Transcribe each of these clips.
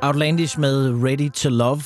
Outlandish med Ready to Love.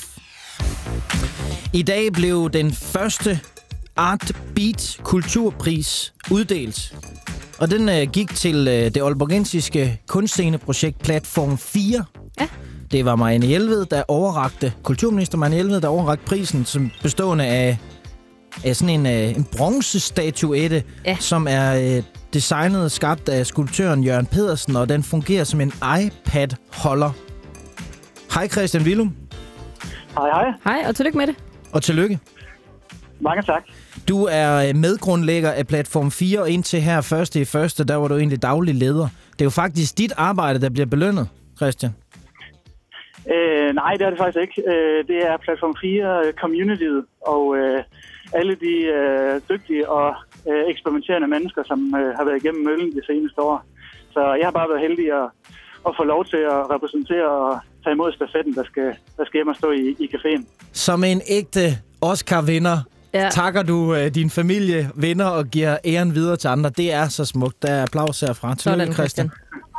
I dag blev den første Art Beat Kulturpris uddelt. Og den gik til det aalborgensiske kunstsceneprojekt Platform 4. Ja. Det var Marianne Jelved, kulturminister Marianne Jelved, der overrakte prisen, som bestående af sådan en bronzestatuette, som er designet og skabt af skulptøren Jørgen Pedersen, og den fungerer som en iPad-holder. Hej Christian Willum. Hej, hej. Hej, og tillykke med det. Og tillykke. Mange tak. Du er medgrundlægger af Platform 4, og indtil her 1.1., der var du egentlig daglig leder. Det er jo faktisk dit arbejde, der bliver belønnet, Christian. Nej, det er det faktisk ikke. Det er Platform 4 communityet, og alle de dygtige og eksperimenterende mennesker, som har været igennem møllen de seneste år. Så jeg har bare været heldig at få lov til at repræsentere og tage imod stafetten, der skal hjem og stå i caféen. Som en ægte Oscar-vinder takker du din familie, venner og giver æren videre til andre. Det er så smukt. Der er applaus herfra. Tillykke, Christian.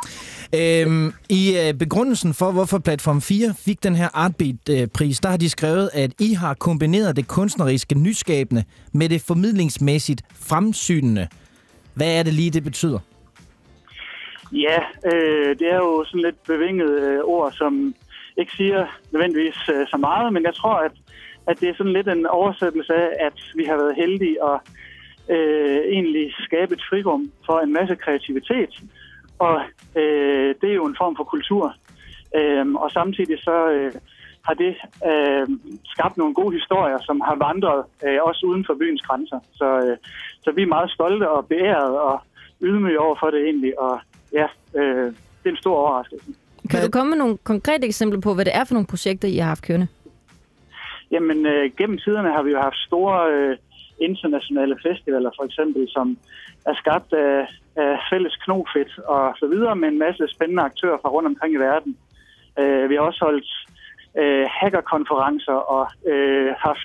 I begrundelsen for, hvorfor Platform 4 fik den her Artbeat-pris, der har de skrevet, at I har kombineret det kunstneriske nyskabende med det formidlingsmæssigt fremsynende. Hvad er det lige, det betyder? Ja, det er jo sådan lidt bevinget ord, som ikke siger nødvendigvis så meget, men jeg tror, at det er sådan lidt en oversættelse af, at vi har været heldige at egentlig skabe et frirum for en masse kreativitet. Og det er jo en form for kultur. Og samtidig så har det skabt nogle gode historier, som har vandret også uden for byens grænser. Så vi er meget stolte og beæret og ydmyge over for det egentlig. Og ja, det er en stor overraskelse. Kan du komme med nogle konkrete eksempler på, hvad det er for nogle projekter, I har haft kørende? Jamen, gennem tiderne har vi jo haft store internationale festivaler, for eksempel, som er skabt af fælles knofedt og så videre, med en masse spændende aktører fra rundt omkring i verden. Vi har også holdt hackerkonferencer og haft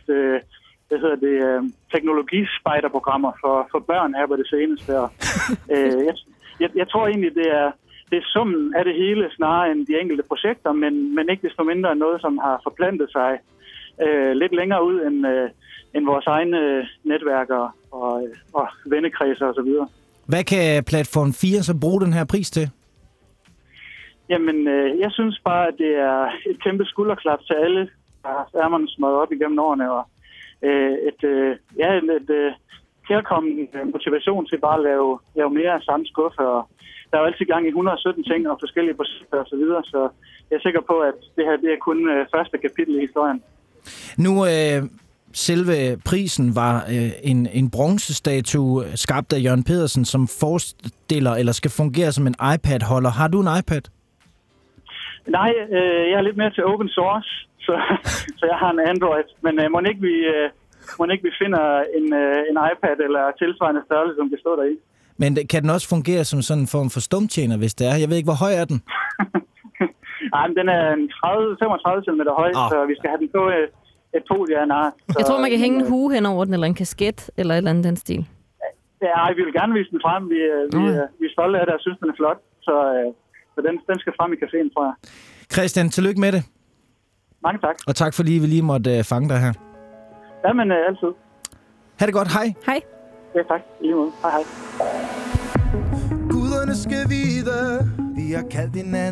teknologispejderprogrammer for børn her på det seneste. Og, jeg tror egentlig, det er summen af det hele, snarere end de enkelte projekter, men ikke desto mindre noget, som har forplantet sig lidt længere ud end vores egne netværker og vennekredser osv. Hvad kan Platform 4 så bruge den her pris til? Jamen, jeg synes bare, at det er et kæmpe skulderklap til alle, der har ærmerne smøget op igennem årene, og et kærkommende motivation til bare at lave mere af samme skuffe. Og der er jo altid gang i 117 ting og forskellige projekter osv., så jeg er sikker på, at det her det er kun første kapitel i historien. Nu selve prisen var en bronzestatue skabt af Jørgen Pedersen, som forestiller eller skal fungere som en iPad-holder. Har du en iPad? Nej, jeg er lidt mere til open source, så jeg har en Android. Men må ikke vi finder en iPad eller tilsvarende størrelse, som det står der i. Men kan den også fungere som sådan en form for stumtjener, hvis det er? Jeg ved ikke, hvor høj er den? Nej, men den er 35 cm høj, så vi skal have den på et podie af en art. Jeg tror, man kan hænge en hue hen over den, eller en kasket, eller et eller andet den stil. Ja, vi vil gerne vise den frem. Vi er stolte af det og synes, den er flot. Så den skal frem i caféen, tror jeg. Christian, tillykke med det. Mange tak. Og tak fordi vi lige måtte fange dig her. Jamen, altid. Ha' det godt. Hej. Hej. Ja, tak. I lige måde. Hej, hej. Guderne skal vide, vi har kaldt hinanden